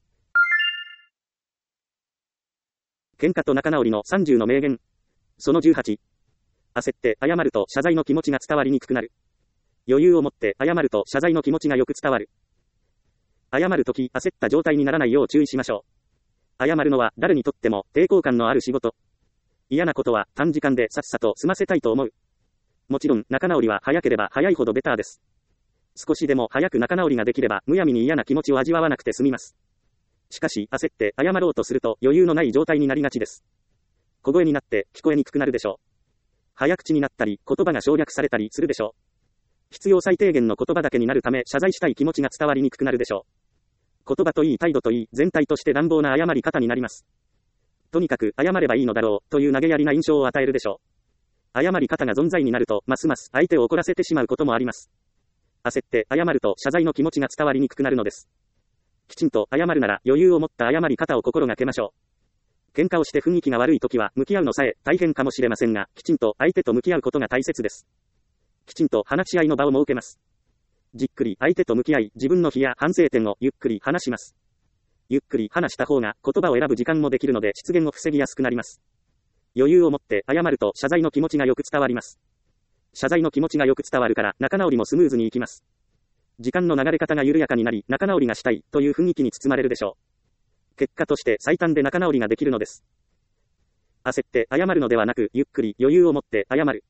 喧嘩と仲直りのさんじゅうの名言。そのじゅうはち。焦って謝ると謝罪の気持ちが伝わりにくくなる。余裕を持って謝ると謝罪の気持ちがよく伝わる。謝るとき焦った状態にならないよう注意しましょう。謝るのは誰にとっても抵抗感のある仕事。嫌なことは短時間でさっさと済ませたいと思う。もちろん仲直りは早ければ早いほどベターです。少しでも早く仲直りができればむやみに嫌な気持ちを味わわなくて済みます。しかし焦って謝ろうとすると余裕のない状態になりがちです。小声になって聞こえにくくなるでしょう。早口になったり言葉が省略されたりするでしょう。必要最低限の言葉だけになるため謝罪したい気持ちが伝わりにくくなるでしょう。言葉といい態度といい全体として乱暴な謝り方になります。とにかく謝ればいいのだろうという投げやりな印象を与えるでしょう。謝り方が存在になるとますます相手を怒らせてしまうこともあります。焦って謝ると謝罪の気持ちが伝わりにくくなるのです。きちんと謝るなら余裕を持った謝り方を心がけましょう。喧嘩をして雰囲気が悪いときは向き合うのさえ大変かもしれませんが、きちんと相手と向き合うことが大切です。きちんと話し合いの場を設けます。じっくり相手と向き合い、自分の非や反省点をゆっくり話します。ゆっくり話した方が言葉を選ぶ時間もできるので失言を防ぎやすくなります。 余裕を持って謝ると謝罪の気持ちがよく伝わります。謝罪の気持ちがよく伝わるから仲直りもスムーズにいきます。時間の流れ方が緩やかになり仲直りがしたいという雰囲気に包まれるでしょう。結果として最短で仲直りができるのです。焦って謝るのではなくゆっくり余裕を持って謝る。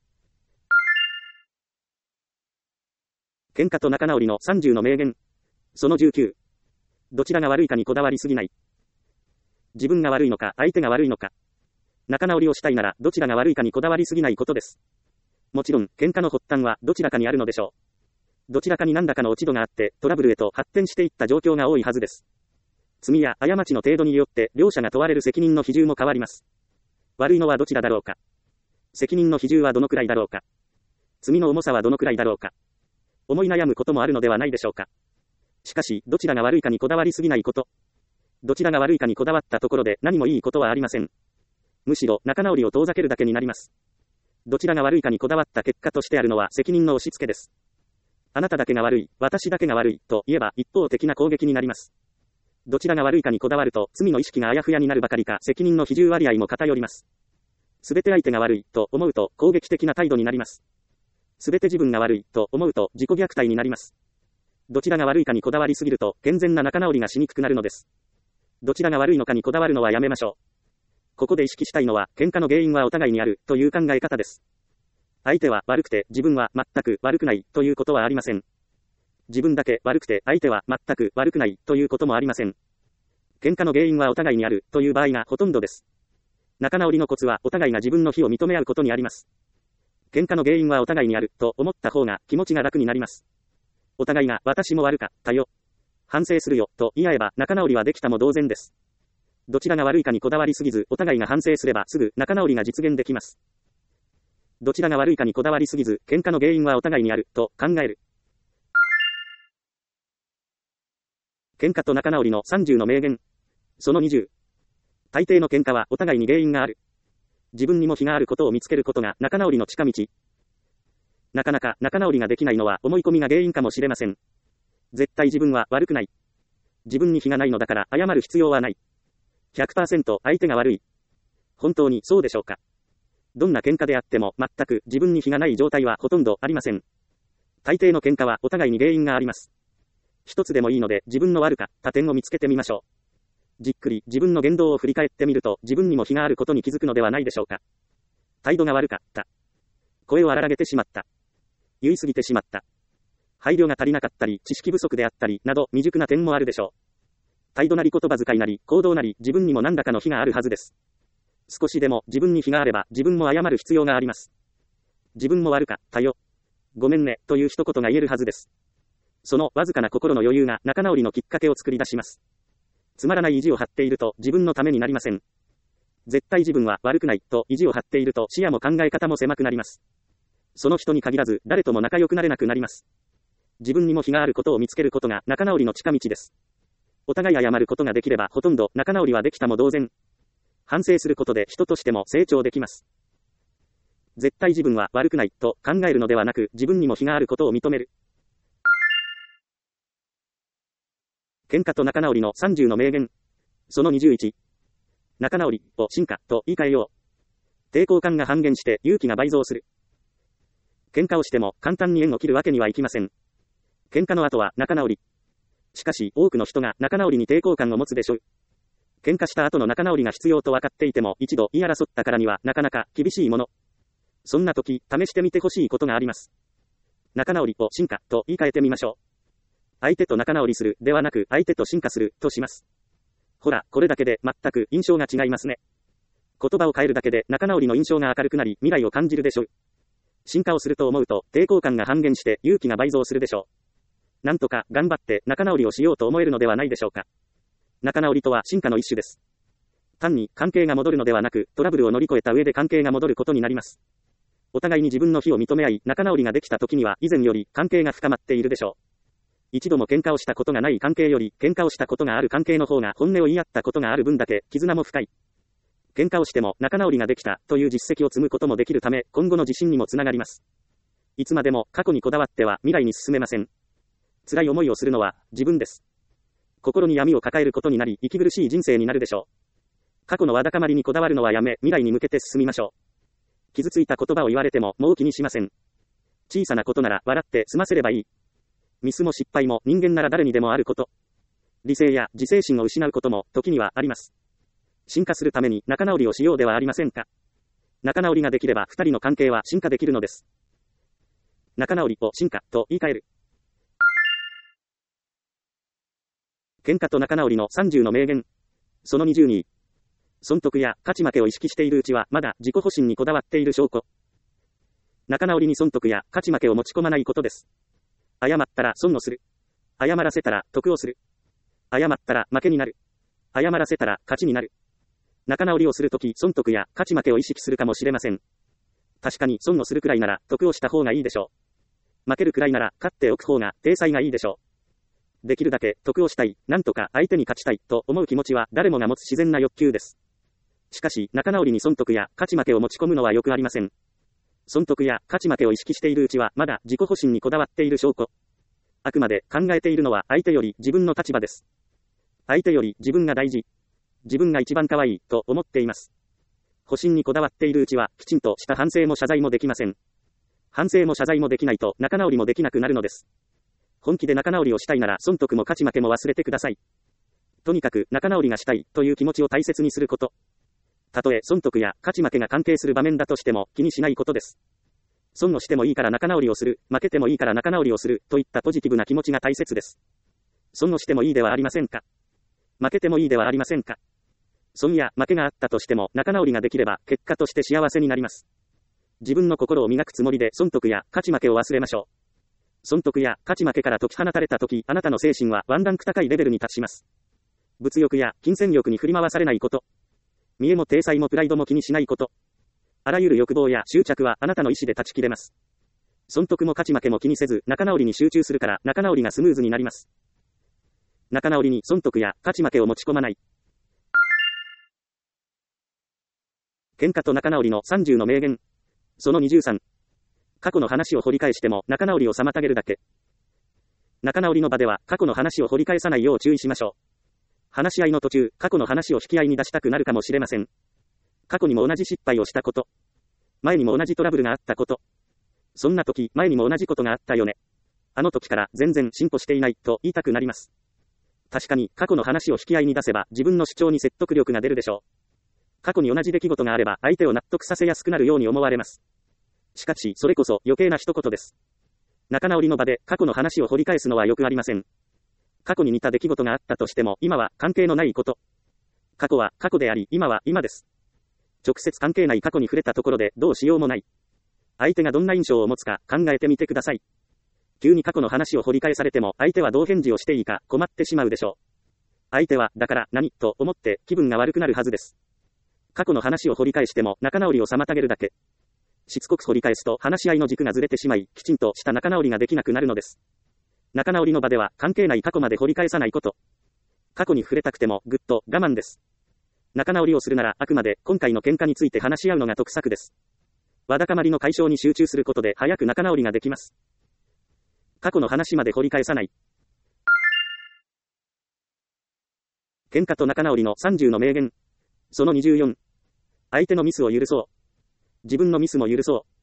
喧嘩と仲直りのさんじゅうの名言。そのじゅうきゅう。どちらが悪いかにこだわりすぎない。自分が悪いのか相手が悪いのか。仲直りをしたいならどちらが悪いかにこだわりすぎないことです。もちろん喧嘩の発端はどちらかにあるのでしょう。どちらかに何らかの落ち度があってトラブルへと発展していった状況が多いはずです。罪や過ちの程度によって両者が問われる責任の比重も変わります。悪いのはどちらだろうか。責任の比重はどのくらいだろうか。罪の重さはどのくらいだろうか。思い悩むこともあるのではないでしょうか。しかし、どちらが悪いかにこだわりすぎないこと。どちらが悪いかにこだわったところで何もいいことはありません。むしろ仲直りを遠ざけるだけになります。どちらが悪いかにこだわった結果としてあるのは責任の押し付けです。あなただけが悪い、私だけが悪いと言えば一方的な攻撃になります。どちらが悪いかにこだわると罪の意識があやふやになるばかりか責任の比重割合も偏ります。すべて相手が悪いと思うと攻撃的な態度になります。すべて自分が悪いと思うと自己虐待になります。どちらが悪いかにこだわりすぎると健全な仲直りがしにくくなるのです。どちらが悪いのかにこだわるのはやめましょう。ここで意識したいのは喧嘩の原因はお互いにあるという考え方です。相手は悪くて自分は全く悪くないということはありません。自分だけ悪くて相手は全く悪くないということもありません。喧嘩の原因はお互いにあるという場合がほとんどです。仲直りのコツはお互いが自分の非を認め合うことにあります。喧嘩の原因はお互いにあると思った方が気持ちが楽になります。お互いが私も悪かったよ、反省するよと言い合えば仲直りはできたも同然です。どちらが悪いかにこだわりすぎずお互いが反省すればすぐ仲直りが実現できます。どちらが悪いかにこだわりすぎず喧嘩の原因はお互いにあると考える。喧嘩と仲直りのさんじゅうの名言。そのにじゅう。大抵の喧嘩はお互いに原因がある。自分にも非があることを見つけることが仲直りの近道。なかなか仲直りができないのは思い込みが原因かもしれません。絶対自分は悪くない。自分に非がないのだから謝る必要はない。ひゃくパーセント 相手が悪い。本当にそうでしょうか。どんな喧嘩であっても全く自分に非がない状態はほとんどありません。大抵の喧嘩はお互いに原因があります。一つでもいいので自分の悪かった点を見つけてみましょう。じっくり自分の言動を振り返ってみると自分にも非があることに気づくのではないでしょうか。態度が悪かった。声を荒らげてしまった。言い過ぎてしまった。配慮が足りなかったり知識不足であったりなど未熟な点もあるでしょう。態度なり言葉遣いなり行動なり自分にも何らかの非があるはずです。少しでも自分に非があれば自分も謝る必要があります。自分も悪かったよ、ごめんねという一言が言えるはずです。そのわずかな心の余裕が仲直りのきっかけを作り出します。つまらない意地を張っていると自分のためになりません。絶対自分は悪くないと意地を張っていると視野も考え方も狭くなります。その人に限らず誰とも仲良くなれなくなります。自分にも非があることを見つけることが仲直りの近道です。お互い謝ることができればほとんど仲直りはできたも同然。反省することで人としても成長できます。絶対自分は悪くないと考えるのではなく自分にも非があることを認める。喧嘩と仲直りのさんじゅうの名言。そのにじゅういち。仲直りを進化と言い換えよう。抵抗感が半減して勇気が倍増する。喧嘩をしても簡単に縁を切るわけにはいきません。喧嘩の後は仲直り。しかし多くの人が仲直りに抵抗感を持つでしょう。喧嘩した後の仲直りが必要と分かっていても一度言い争ったからにはなかなか厳しいもの。そんな時試してみてほしいことがあります。仲直りを進化と言い換えてみましょう。相手と仲直りするではなく相手と進化するとします。ほら、これだけで全く印象が違いますね。言葉を変えるだけで仲直りの印象が明るくなり未来を感じるでしょう。進化をすると思うと抵抗感が半減して勇気が倍増するでしょう。なんとか頑張って仲直りをしようと思えるのではないでしょうか。仲直りとは進化の一種です。単に関係が戻るのではなくトラブルを乗り越えた上で関係が戻ることになります。お互いに自分の非を認め合い仲直りができた時には以前より関係が深まっているでしょう。一度も喧嘩をしたことがない関係より喧嘩をしたことがある関係の方が本音を言い合ったことがある分だけ絆も深い。喧嘩をしても仲直りができたという実績を積むこともできるため今後の自信にもつながります。いつまでも過去にこだわっては未来に進めません。辛い思いをするのは自分です。心に闇を抱えることになり息苦しい人生になるでしょう。 過去のわだかまりにこだわるのはやめ、未来に向けて進みましょう。傷ついた言葉を言われても、もう気にしません。小さなことなら、笑って済ませればいい。ミスも失敗も、人間なら誰にでもあること。理性や自制心を失うことも、時にはあります。進化するために、仲直りをしようではありませんか。仲直りができれば、二人の関係は進化できるのです。仲直りを進化、と言い換える。喧嘩と仲直りのさんじゅうの名言。そのにじゅうに。損得や勝ち負けを意識しているうちは、まだ自己保身にこだわっている証拠。仲直りに損得や勝ち負けを持ち込まないことです。謝ったら損をする。謝らせたら得をする。謝ったら負けになる。謝らせたら勝ちになる。仲直りをするとき、損得や勝ち負けを意識するかもしれません。確かに損をするくらいなら得をした方がいいでしょう。負けるくらいなら勝っておく方が体裁がいいでしょう。できるだけ得をしたい、なんとか相手に勝ちたいと思う気持ちは誰もが持つ自然な欲求です。しかし、仲直りに損得や勝ち負けを持ち込むのはよくありません。損得や勝ち負けを意識しているうちはまだ自己保身にこだわっている証拠。あくまで考えているのは相手より自分の立場です。相手より自分が大事。自分が一番可愛いと思っています。保身にこだわっているうちはきちんとした反省も謝罪もできません。反省も謝罪もできないと仲直りもできなくなるのです。本気で仲直りをしたいなら損得も勝ち負けも忘れてください。とにかく仲直りがしたいという気持ちを大切にすること。たとえ損得や勝ち負けが関係する場面だとしても気にしないことです。損をしてもいいから仲直りをする、負けてもいいから仲直りをするといったポジティブな気持ちが大切です。損をしてもいいではありませんか。負けてもいいではありませんか。損や負けがあったとしても仲直りができれば結果として幸せになります。自分の心を磨くつもりで損得や勝ち負けを忘れましょう。損得や勝ち負けから解き放たれたとき、あなたの精神はワンランク高いレベルに達します。物欲や金銭欲に振り回されないこと。見栄も体裁もプライドも気にしないこと。あらゆる欲望や執着はあなたの意志で断ち切れます。損得も勝ち負けも気にせず、仲直りに集中するから仲直りがスムーズになります。仲直りに損得や勝ち負けを持ち込まない。喧嘩と仲直りのさんじゅうの名言。そのにじゅうさん。過去の話を掘り返しても仲直りを妨げるだけ。仲直りの場では過去の話を掘り返さないよう注意しましょう。話し合いの途中、過去の話を引き合いに出したくなるかもしれません。過去にも同じ失敗をしたこと。前にも同じトラブルがあったこと。そんな時、前にも同じことがあったよね。あの時から全然進歩していないと言いたくなります。確かに過去の話を引き合いに出せば自分の主張に説得力が出るでしょう。過去に同じ出来事があれば相手を納得させやすくなるように思われます。しかし、それこそ余計な一言です。仲直りの場で過去の話を掘り返すのはよくありません。過去に似た出来事があったとしても、今は関係のないこと。過去は過去であり、今は今です。直接関係ない過去に触れたところでどうしようもない。相手がどんな印象を持つか考えてみてください。急に過去の話を掘り返されても、相手はどう返事をしていいか困ってしまうでしょう。相手は、だから何と思って気分が悪くなるはずです。過去の話を掘り返しても仲直りを妨げるだけ。しつこく掘り返すと話し合いの軸がずれてしまい、きちんとした仲直りができなくなるのです。仲直りの場では関係ない過去まで掘り返さないこと。過去に触れたくてもぐっと我慢です。仲直りをするならあくまで今回の喧嘩について話し合うのが得策です。わだかまりの解消に集中することで早く仲直りができます。過去の話まで掘り返さない。喧嘩と仲直りのさんじゅうの名言。そのにじゅうよん。相手のミスを許そう。自分のミスも許そう。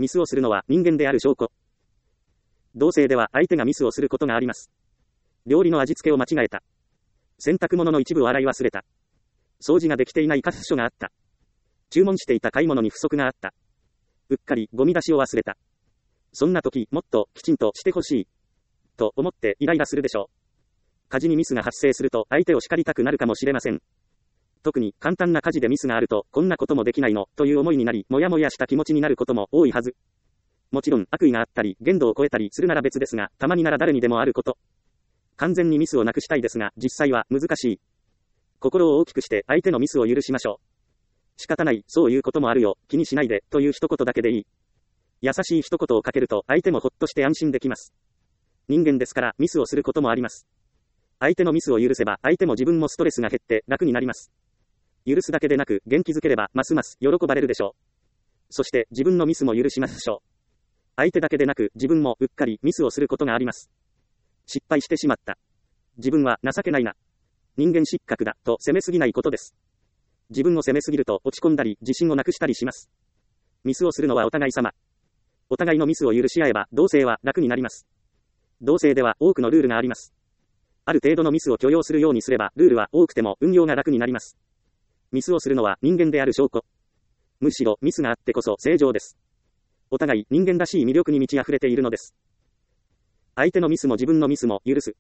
ミスをするのは人間である証拠。同性では相手がミスをすることがあります。料理の味付けを間違えた。洗濯物の一部を洗い忘れた。掃除ができていない箇所があった。注文していた買い物に不足があった。うっかりゴミ出しを忘れた。そんな時、もっときちんとしてほしい。と思ってイライラするでしょう。家事にミスが発生すると相手を叱りたくなるかもしれません。特に簡単な家事でミスがあると、こんなこともできないの、という思いになり、もやもやした気持ちになることも多いはず。もちろん、悪意があったり、限度を超えたりするなら別ですが、たまになら誰にでもあること。完全にミスをなくしたいですが、実際は難しい。心を大きくして相手のミスを許しましょう。仕方ない、そういうこともあるよ、気にしないで、という一言だけでいい。優しい一言をかけると、相手もほっとして安心できます。人間ですから、ミスをすることもあります。相手のミスを許せば、相手も自分もストレスが減って楽になります。許すだけでなく、元気づければ、ますます喜ばれるでしょう。そして、自分のミスも許しましょう。相手だけでなく、自分もうっかりミスをすることがあります。失敗してしまった。自分は情けないな。人間失格だ、と責めすぎないことです。 自分を責めすぎると落ち込んだり自信をなくしたりします。ミスをするのはお互い様。お互いのミスを許し合えば同棲は楽になります。同棲では多くのルールがあります。ある程度のミスを許容するようにすればルールは多くても運用が楽になります。ミスをするのは人間である証拠。むしろミスがあってこそ正常です。お互い人間らしい魅力に満ち溢れているのです。相手のミスも自分のミスも許す。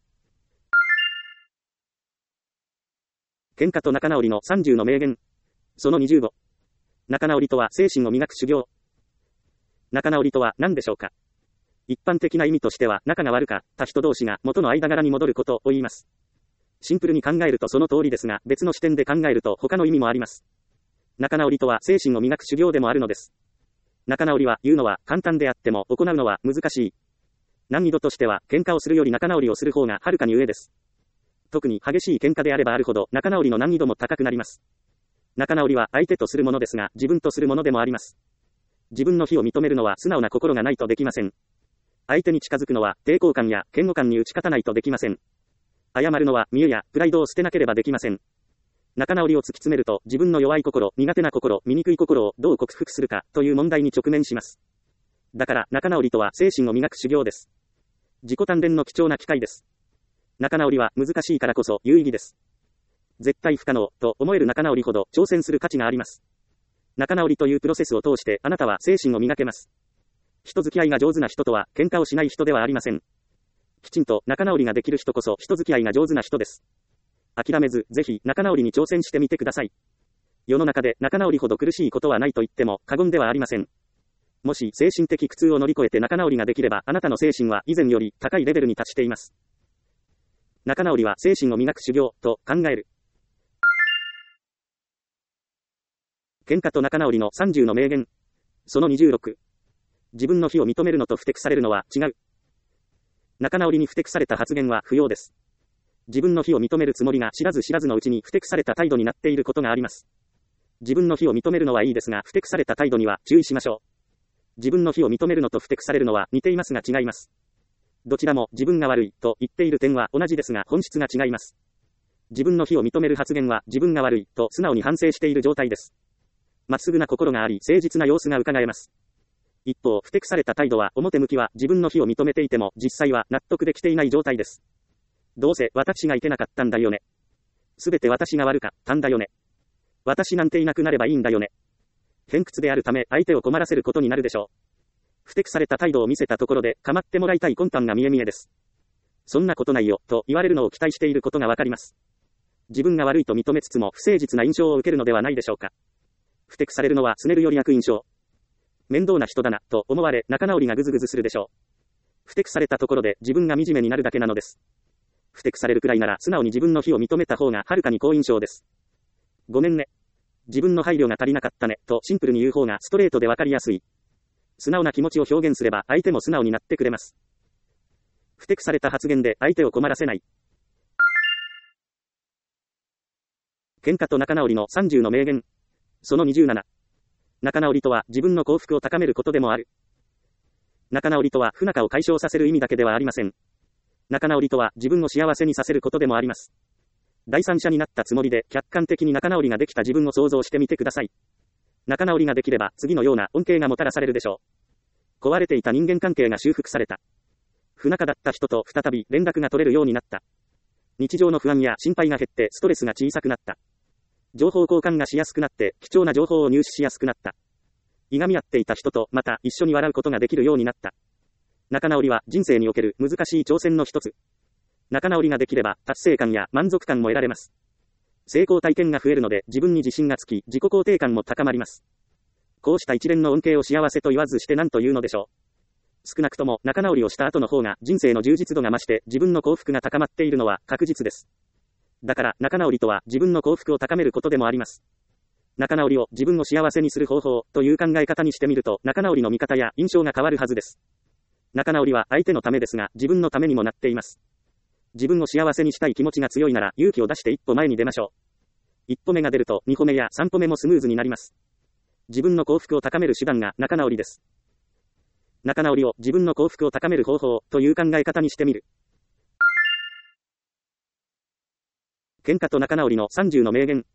喧嘩と仲直りのさんじゅうの名言。そのにじゅうご。仲直りとは精神を磨く修行。仲直りとは何でしょうか。一般的な意味としては仲が悪かった人同士が元の間柄に戻ることを言います。シンプルに考えるとその通りですが、別の視点で考えると他の意味もあります。仲直りとは精神を磨く修行でもあるのです。仲直りは言うのは簡単であっても行うのは難しい。難易度としては喧嘩をするより仲直りをする方がはるかに上です。特に激しい喧嘩であればあるほど仲直りの難易度も高くなります。仲直りは相手とするものですが自分とするものでもあります。自分の非を認めるのは素直な心がないとできません。相手に近づくのは抵抗感や嫌悪感に打ち勝たないとできません。謝るのは見栄やプライドを捨てなければできません。仲直りを突き詰めると自分の弱い心、苦手な心、醜い心をどう克服するかという問題に直面します。だから仲直りとは精神を磨く修行です。自己鍛錬の貴重な機会です。仲直りは難しいからこそ有意義です。絶対不可能と思える仲直りほど挑戦する価値があります。仲直りというプロセスを通してあなたは精神を磨けます。人付き合いが上手な人とは喧嘩をしない人ではありません。きちんと仲直りができる人こそ人付き合いが上手な人です。諦めず、ぜひ仲直りに挑戦してみてください。世の中で仲直りほど苦しいことはないと言っても過言ではありません。もし精神的苦痛を乗り越えて仲直りができればあなたの精神は以前より高いレベルに達しています。仲直りは精神を磨く修行と考える。喧嘩と仲直りのさんじゅうの名言。そのにじゅうろく。自分の非を認めるのと不適されるのは違う。仲直りに不適された発言は不要です。自分の非を認めるつもりが知らず知らずのうちに不適された態度になっていることがあります。自分の非を認めるのはいいですが不適された態度には注意しましょう。自分の非を認めるのと不適されるのは似ていますが違います。どちらも自分が悪いと言っている点は同じですが本質が違います。自分の非を認める発言は自分が悪いと素直に反省している状態です。まっすぐな心があり誠実な様子が伺えます。一方、不適された態度は表向きは自分の非を認めていても実際は納得できていない状態です。どうせ私がいけなかったんだよね。すべて私が悪かったんだよね。私なんていなくなればいいんだよね。偏屈であるため相手を困らせることになるでしょう。不適された態度を見せたところで構ってもらいたい魂胆が見え見えです。そんなことないよと言われるのを期待していることがわかります。自分が悪いと認めつつも不誠実な印象を受けるのではないでしょうか。不適されるのは拗ねるより悪印象。面倒な人だなと思われ仲直りがぐずぐずするでしょう。不適されたところで自分が惨めになるだけなのです。不適されるくらいなら素直に自分の非を認めた方がはるかに好印象です。ごめんね。自分の配慮が足りなかったねとシンプルに言う方がストレートでわかりやすい。素直な気持ちを表現すれば相手も素直になってくれます。不適された発言で相手を困らせない。喧嘩と仲直りのさんじゅうの名言。そのにじゅうなな。仲直りとは自分の幸福を高めることでもある。仲直りとは不仲を解消させる意味だけではありません。仲直りとは自分を幸せにさせることでもあります。第三者になったつもりで客観的に仲直りができた自分を想像してみてください。仲直りができれば次のような恩恵がもたらされるでしょう。壊れていた人間関係が修復された。不仲だった人と再び連絡が取れるようになった。日常の不安や心配が減ってストレスが小さくなった。情報交換がしやすくなって貴重な情報を入手しやすくなった。いがみ合っていた人とまた一緒に笑うことができるようになった。仲直りは人生における難しい挑戦の一つ。仲直りができれば達成感や満足感も得られます。成功体験が増えるので自分に自信がつき自己肯定感も高まります。こうした一連の恩恵を幸せと言わずして何というのでしょう。少なくとも仲直りをした後の方が人生の充実度が増して自分の幸福が高まっているのは確実です。だから仲直りとは自分の幸福を高めることでもあります。仲直りを自分を幸せにする方法という考え方にしてみると仲直りの見方や印象が変わるはずです。仲直りは相手のためですが自分のためにもなっています。自分を幸せにしたい気持ちが強いなら勇気を出して一歩前に出ましょう。一歩目が出ると二歩目や三歩目もスムーズになります。自分の幸福を高める手段が仲直りです。仲直りを自分の幸福を高める方法という考え方にしてみる。喧嘩と仲直りのさんじゅうの名言。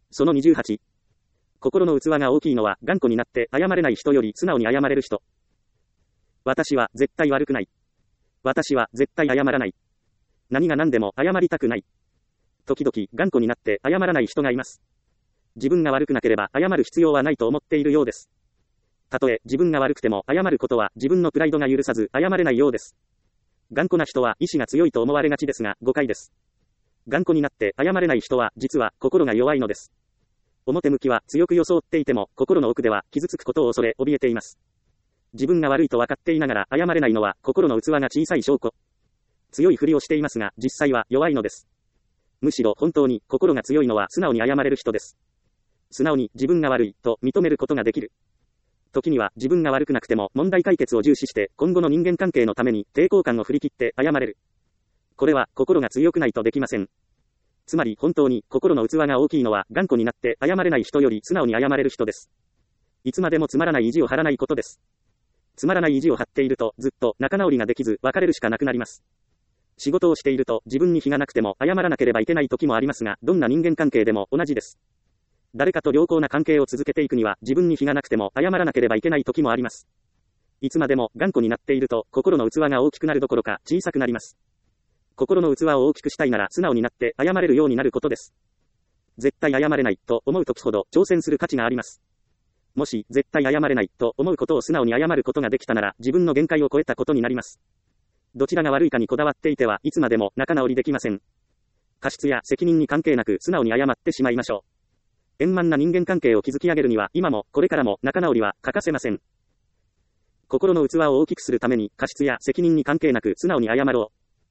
そのにじゅうはち。心の器が大きいのは頑固になって謝れない人より素直に謝れる人。私は絶対悪くない。私は絶対謝らない。何が何でも謝りたくない。時々頑固になって謝らない人がいます。自分が悪くなければ謝る必要はないと思っているようです。たとえ自分が悪くても謝ることは自分のプライドが許さず謝れないようです。頑固な人は意志が強いと思われがちですが誤解です。頑固になって謝れない人は実は心が弱いのです。表向きは強く装っていても心の奥では傷つくことを恐れ怯えています。自分が悪いと分かっていながら謝れないのは心の器が小さい証拠。強いふりをしていますが実際は弱いのです。むしろ本当に心が強いのは素直に謝れる人です。素直に自分が悪いと認めることができる。時には自分が悪くなくても問題解決を重視して今後の人間関係のために抵抗感を振り切って謝れる。これは心が強くないとできません。つまり本当に心の器が大きいのは頑固になって謝れない人より素直に謝れる人です。いつまでもつまらない意地を張らないことです。つまらない意地を張っているとずっと仲直りができず別れるしかなくなります。仕事をしていると自分に非がなくても謝らなければいけない時もありますが、どんな人間関係でも同じです。誰かと良好な関係を続けていくには自分に非がなくても謝らなければいけない時もあります。いつまでも頑固になっていると心の器が大きくなるどころか小さくなります。心の器を大きくしたいなら素直になって謝れるようになることです。絶対謝れないと思う時ほど挑戦する価値があります。もし絶対謝れないと思うことを素直に謝ることができたなら自分の限界を超えたことになります。どちらが悪いかにこだわっていてはいつまでも仲直りできません。過失や責任に関係なく素直に謝ってしまいましょう。円満な人間関係を築き上げるには今もこれからも仲直りは欠かせません。心の器を大きくするために過失や責任に関係なく素直に謝ろ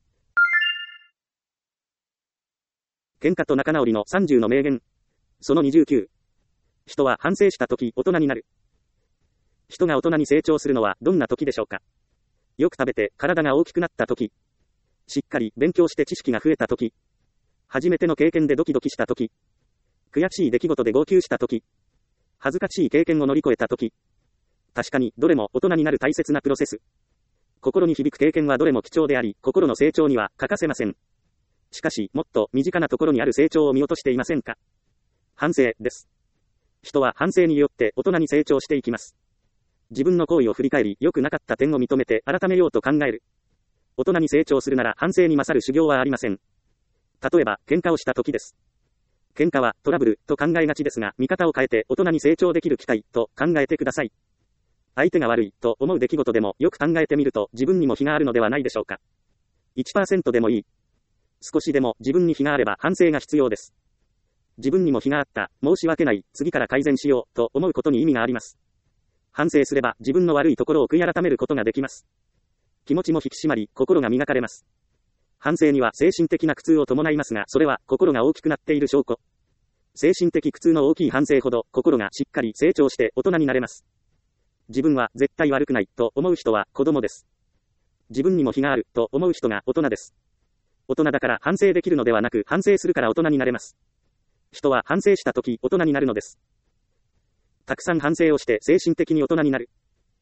う。喧嘩と仲直りのさんじゅうの名言。そのにじゅうきゅう。人は反省したとき大人になる。人が大人に成長するのはどんな時でしょうか。よく食べて体が大きくなったとき。しっかり勉強して知識が増えたとき。初めての経験でドキドキしたとき。悔しい出来事で号泣したとき。恥ずかしい経験を乗り越えたとき。確かにどれも大人になる大切なプロセス。心に響く経験はどれも貴重であり、心の成長には欠かせません。しかし、もっと身近なところにある成長を見落としていませんか。反省です。人は反省によって大人に成長していきます。自分の行為を振り返り、良くなかった点を認めて改めようと考える。大人に成長するなら反省に勝る修行はありません。例えば、喧嘩をした時です。喧嘩はトラブルと考えがちですが、見方を変えて大人に成長できる機会と考えてください。相手が悪いと思う出来事でもよく考えてみると自分にも非があるのではないでしょうか。いちパーセント でもいい。少しでも自分に非があれば反省が必要です。自分にも非があった、申し訳ない、次から改善しようと思うことに意味があります。反省すれば自分の悪いところを悔い改めることができます。気持ちも引き締まり、心が磨かれます。反省には精神的な苦痛を伴いますが、それは心が大きくなっている証拠。精神的苦痛の大きい反省ほど心がしっかり成長して大人になれます。自分は絶対悪くないと思う人は子供です。自分にも非があると思う人が大人です。大人だから反省できるのではなく、反省するから大人になれます。人は反省したとき大人になるのです。たくさん反省をして精神的に大人になる。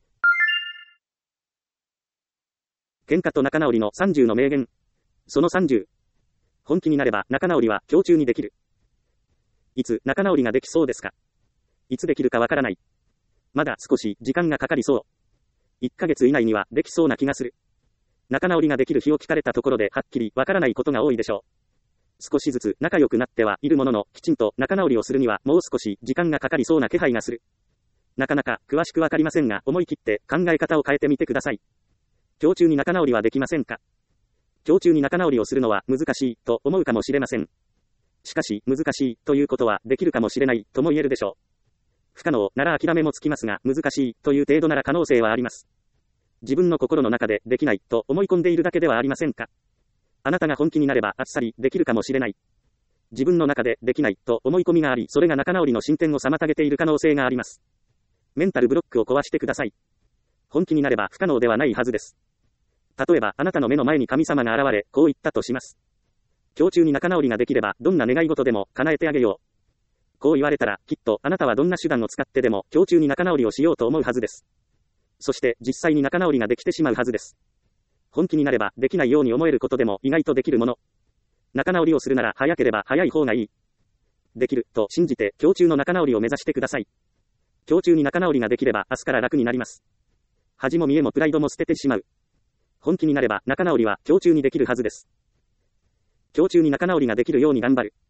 喧嘩と仲直りのさんじゅうの名言。そのさんじゅう。本気になれば仲直りは今日中にできる。いつ仲直りができそうですか。いつできるかわからない。まだ少し時間がかかりそう。いっかげつ以内にはできそうな気がする。仲直りができる日を聞かれたところではっきりわからないことが多いでしょう。少しずつ仲良くなってはいるものの、きちんと仲直りをするにはもう少し時間がかかりそうな気配がする。なかなか詳しくわかりませんが、思い切って考え方を変えてみてください。今日中に仲直りはできませんか。今日中に仲直りをするのは難しいと思うかもしれません。しかし難しいということはできるかもしれないとも言えるでしょう。不可能なら諦めもつきますが、難しいという程度なら可能性はあります。自分の心の中でできないと思い込んでいるだけではありませんか。あなたが本気になればあっさりできるかもしれない。自分の中でできないと思い込みがあり、それが仲直りの進展を妨げている可能性があります。メンタルブロックを壊してください。本気になれば不可能ではないはずです。例えばあなたの目の前に神様が現れ、こう言ったとします。今日中に仲直りができればどんな願い事でも叶えてあげよう。こう言われたらきっとあなたはどんな手段を使ってでも今日中に仲直りをしようと思うはずです。そして実際に仲直りができてしまうはずです。本気になればできないように思えることでも意外とできるもの。仲直りをするなら早ければ早い方がいい。 できる、と信じて、今日中の仲直りを目指してください。今日中に仲直りができれば、明日から楽になります。恥も見栄もプライドも捨ててしまう。本気になれば、仲直りは、今日中にできるはずです。今日中に仲直りができるように頑張る。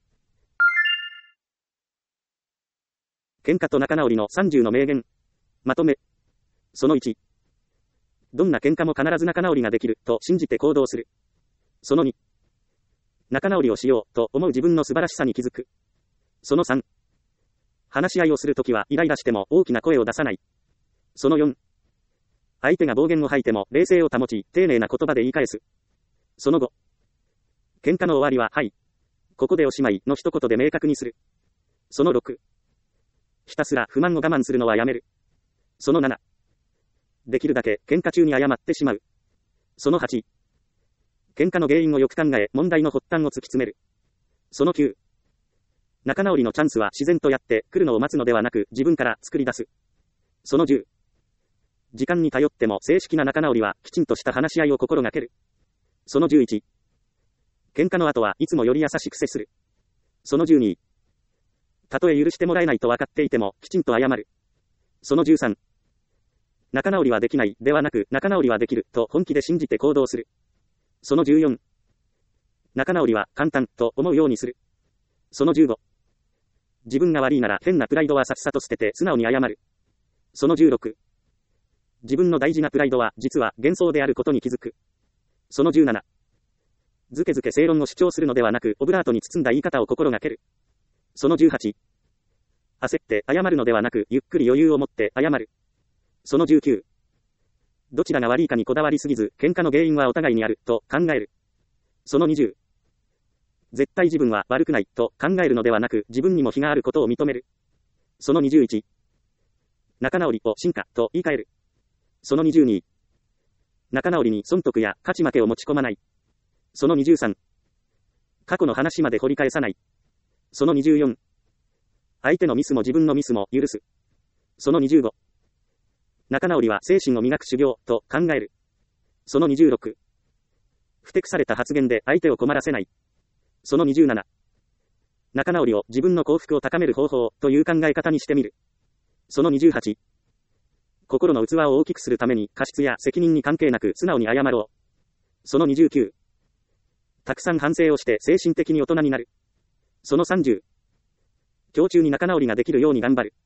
喧嘩と仲直りのさんじゅうの名言。まとめ。そのいち。どんな喧嘩も必ず仲直りができる、と信じて行動する。そのに。仲直りをしよう、と思う自分の素晴らしさに気づく。そのさん。話し合いをするときはイライラしても大きな声を出さない。そのよん。相手が暴言を吐いても冷静を保ち、丁寧な言葉で言い返す。そのご。喧嘩の終わりは、はい。ここでおしまいの一言で明確にする。そのろく。ひたすら不満を我慢するのはやめる。そのなな。できるだけ喧嘩中に謝ってしまう。そのはち。喧嘩の原因をよく考え、問題の発端を突き詰める。そのきゅう。仲直りのチャンスは自然とやって来るのを待つのではなく、自分から作り出す。そのじゅう。時間に頼っても正式な仲直りは、きちんとした話し合いを心がける。そのじゅういち。喧嘩の後はいつもより優しく接する。そのじゅうに。たとえ許してもらえないと分かっていても、きちんと謝る。そのじゅうさん。仲直りはできない、ではなく、仲直りはできる、と本気で信じて行動する。そのじゅうよん。仲直りは簡単、と思うようにする。そのじゅうご。自分が悪いなら変なプライドはさっさと捨てて素直に謝る。そのじゅうろく。自分の大事なプライドは実は幻想であることに気づく。そのじゅうなな。ずけずけ正論を主張するのではなく、オブラートに包んだ言い方を心がける。そのじゅうはち。焦って謝るのではなく、ゆっくり余裕を持って謝る。そのじゅうきゅう。どちらが悪いかにこだわりすぎず、喧嘩の原因はお互いにある、と考える。そのにじゅう。絶対自分は悪くない、と考えるのではなく、自分にも非があることを認める。そのにじゅういち。仲直りを進化、と言い換える。そのにじゅうに。仲直りに損得や勝ち負けを持ち込まない。そのにじゅうさん。過去の話まで掘り返さない。そのにじゅうよん。相手のミスも自分のミスも許す。そのにじゅうご。仲直りは精神を磨く修行、と考える。そのにじゅうろく。ふてくされた発言で相手を困らせない。そのにじゅうなな。仲直りを自分の幸福を高める方法、という考え方にしてみる。そのにじゅうはち。心の器を大きくするために過失や責任に関係なく素直に謝ろう。そのにじゅうきゅう。たくさん反省をして精神的に大人になる。そのさんじゅう。今日中に仲直りができるように頑張る。